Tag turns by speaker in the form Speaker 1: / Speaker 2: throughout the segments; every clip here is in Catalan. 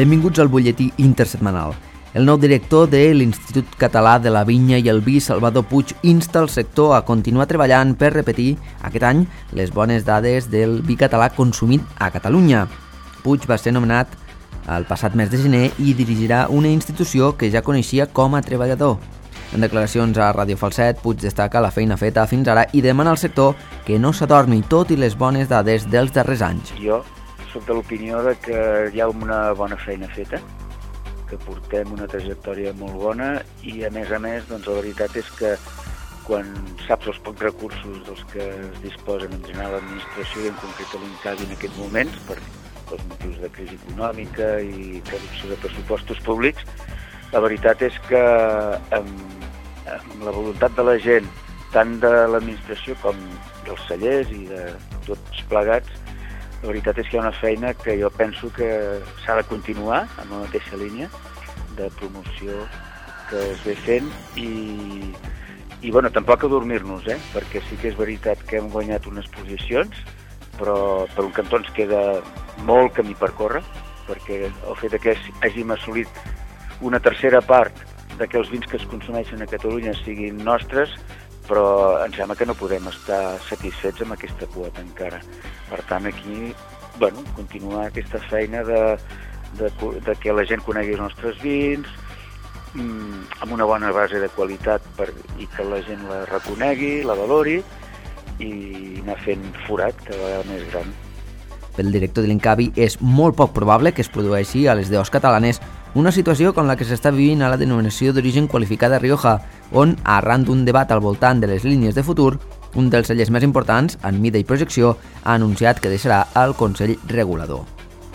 Speaker 1: Benvinguts al butlletí intersetmanal. El nou director de l'Institut Català de la Vinya i el Vi, Salvador Puig, insta el sector a continuar treballant per repetir aquest any les bones dades del vi català consumit a Catalunya. Puig va ser nomenat el passat mes de gener i dirigirà una institució que ja coneixia com a treballador. En declaracions a Ràdio Falset, Puig destaca la feina feta fins ara i demana al sector que no s'adormi tot i les bones dades dels darrers anys.
Speaker 2: Jo soc de l'opinió de que hi ha una bona feina feta, que portem una trajectòria molt bona i a més, doncs, la veritat és que quan saps els pocs recursos dels que es disposen en general l'administració i en concret l'INCAVI en aquests moments per els motius de crisi econòmica i reducció de pressupostos públics, la veritat és que amb la voluntat de la gent, tant de l'administració com dels cellers i de tots plegats, la veritat és que hi ha una feina que jo penso que s'ha de continuar en la mateixa línia de promoció que es ve fent i bueno, tampoc adormir-nos, perquè sí que és veritat que hem guanyat unes posicions, però per un cantó ens queda molt camí per córrer, perquè el fet que hàgim assolit una tercera part que els vins que es consumeixen a Catalunya siguin nostres, però em sembla que no podem estar satisfets amb aquesta quota encara. Per tant, aquí, continuar aquesta feina de que la gent conegui els nostres vins, amb una bona base de qualitat i que la gent la reconegui, la valori i anar fent forat cada vegada més gran.
Speaker 1: Pel director de l'INCAVI és molt poc probable que es produeixi a les DOs catalanes una situació com la que s'està vivint a la denominació d'origen qualificada Rioja, on, arran d'un debat al voltant de les línies de futur, un dels cellers més importants, en mida i projecció, ha anunciat que deixarà el Consell Regulador.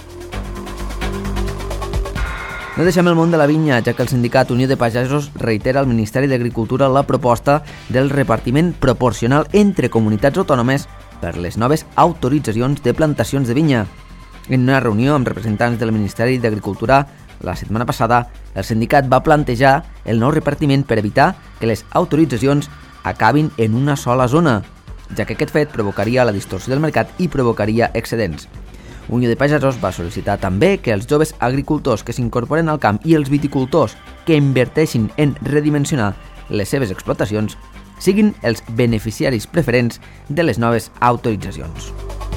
Speaker 1: No deixem el món de la vinya, ja que el sindicat Unió de Pagesos reitera al Ministeri d'Agricultura la proposta del repartiment proporcional entre comunitats autònomes per les noves autoritzacions de plantacions de vinya. En una reunió amb representants del Ministeri d'Agricultura, la setmana passada, el sindicat va plantejar el nou repartiment per evitar que les autoritzacions acabin en una sola zona, ja que aquest fet provocaria la distorsió del mercat i provocaria excedents. Unió de Pagesos va sol·licitar també que els joves agricultors que s'incorporen al camp i els viticultors que inverteixin en redimensionar les seves explotacions siguin els beneficiaris preferents de les noves autoritzacions.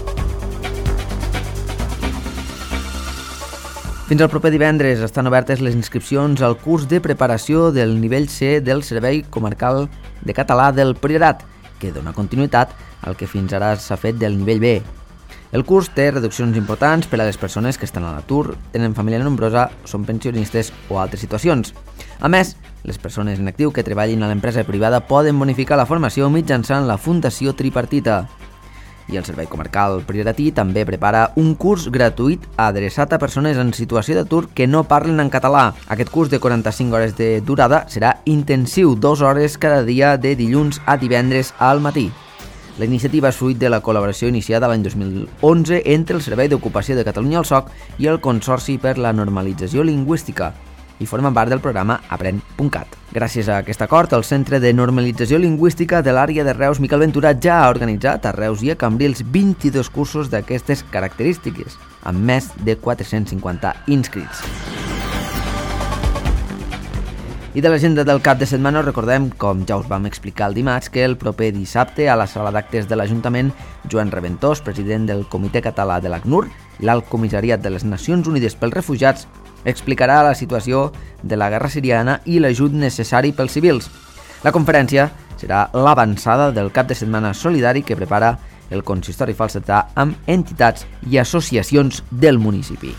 Speaker 1: Fins al proper divendres estan obertes les inscripcions al curs de preparació del nivell C del Servei Comarcal de Català del Priorat, que dona continuïtat al que fins ara s'ha fet del nivell B. El curs té reduccions importants per a les persones que estan a l'atur, tenen família nombrosa, són pensionistes o altres situacions. A més, les persones en actiu que treballin a l'empresa privada poden bonificar la formació mitjançant la Fundació Tripartita. I el Servei Comarcal Prioratí també prepara un curs gratuït adreçat a persones en situació d'atur que no parlen en català. Aquest curs de 45 hores de durada serà intensiu, 2 hores cada dia de dilluns a divendres al matí. La iniciativa és fruit de la col·laboració iniciada l'any 2011 entre el Servei d'Ocupació de Catalunya, el SOC, i el Consorci per la Normalització Lingüística, i forma part del programa Aprèn.cat. Gràcies a aquest acord, el Centre de Normalització Lingüística de l'àrea de Reus Miquel Ventura ja ha organitzat a Reus i a Cambrils 22 cursos d'aquestes característiques, amb més de 450 inscrits. I de l'agenda del cap de setmana recordem, com ja us vam explicar el dimarts, que el proper dissabte a la sala d'actes de l'Ajuntament, Joan Reventós, president del Comitè Català de l'ACNUR, l'Alt Comissariat de les Nacions Unides pels Refugiats, explicarà la situació de la guerra siriana i l'ajut necessari pels civils. La conferència serà l'avançada del cap de setmana solidari que prepara el Consistori Falsetà amb entitats i associacions del municipi.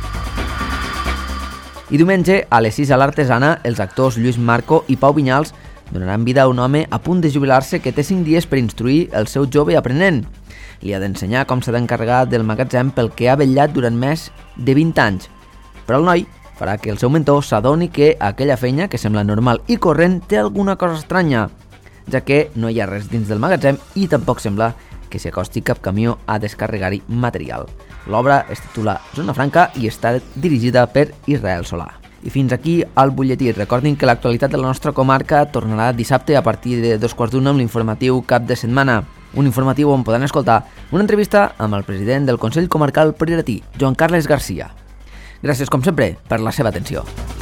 Speaker 1: I diumenge, a les 6 a l'Artesana, els actors Lluís Marco i Pau Vinyals donaran vida a un home a punt de jubilar-se que té 5 dies per instruir el seu jove aprenent. Li ha d'ensenyar com s'ha d'encarregar del magatzem pel que ha vetllat durant més de 20 anys. Però el noi farà que el seu mentor s'adoni que aquella feina, que sembla normal i corrent, té alguna cosa estranya, ja que no hi ha res dins del magatzem i tampoc sembla que s'hi acosti cap camió a descarregar-hi material. L'obra es titula Zona Franca i està dirigida per Israel Solà. I fins aquí el butlletí. Recordin que l'actualitat de la nostra comarca tornarà dissabte a partir de 2:15 amb l'informatiu Cap de Setmana. Un informatiu on podran escoltar una entrevista amb el president del Consell Comarcal Prioratí, Joan Carles Garcia. Gràcies, com sempre, per la seva atenció.